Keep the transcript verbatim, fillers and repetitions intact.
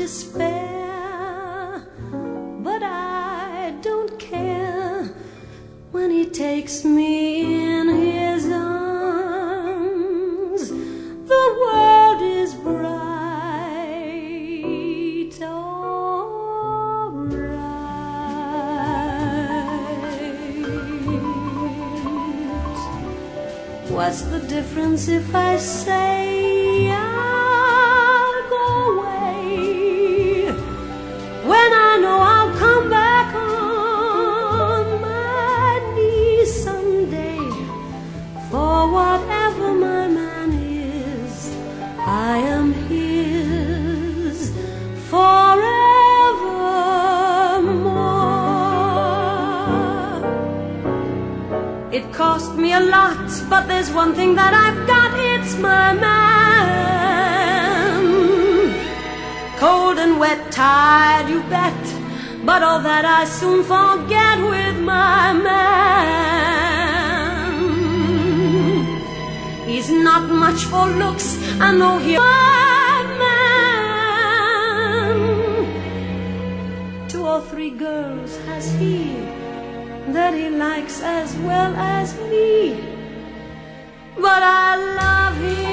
despair, but I don't care when he takes me in his arms. The world is bright, all right. What's the difference if I say I'll go away, when I know I'll come back on my knees someday? For whatever my man is, I am his forevermore. It cost me a lot, but there's one thing that I've got, it's my man. Cold and wet, tired, you bet, but all that I soon forget with my man. He's not much for looks, I know he's my man. Two or three girls has he that he likes as well as me, but I love him.